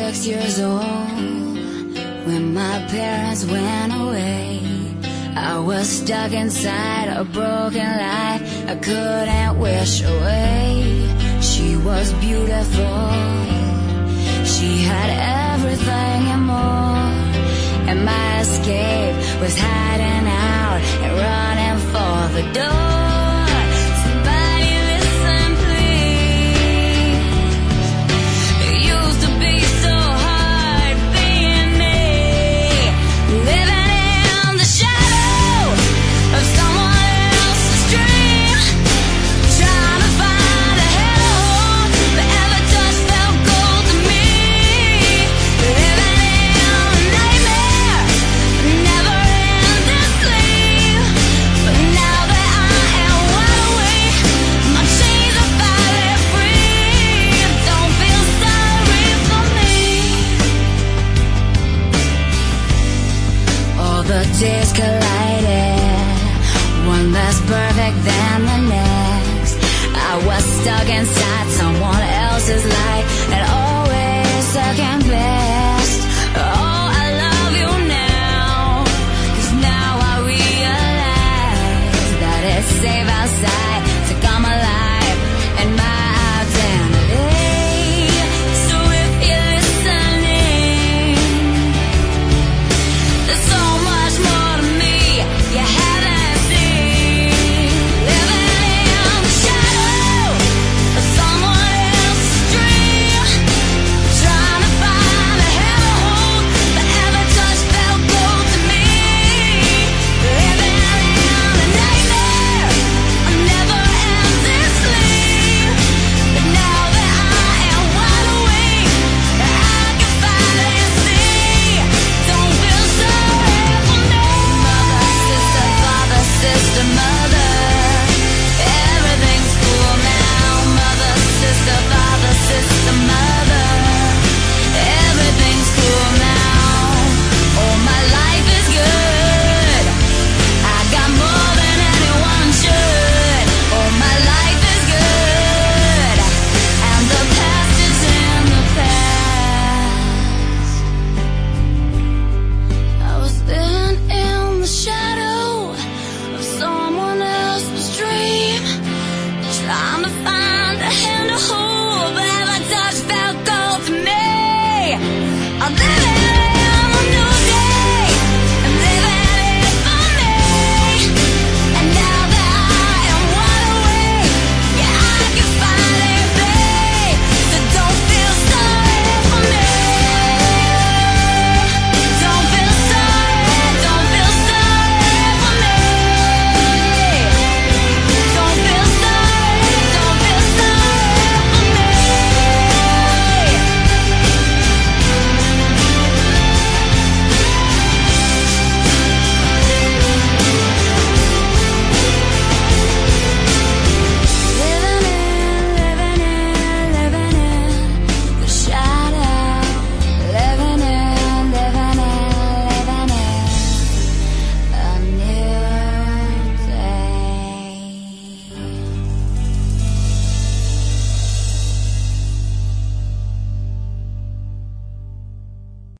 6 years old when my parents went away. I was stuck inside a broken life I couldn't wish away. She was beautiful, she had everything and more, and my escape was hiding out and running for the door. Somebody listen, please. It used to be so hard being me, living in the shadow of someone else's dream, trying to find a halo that ever touched felt gold to me, living in a nightmare, never ending sleep. But now that I am wide awake, my chains are finally free. Don't feel sorry for me. All the days collide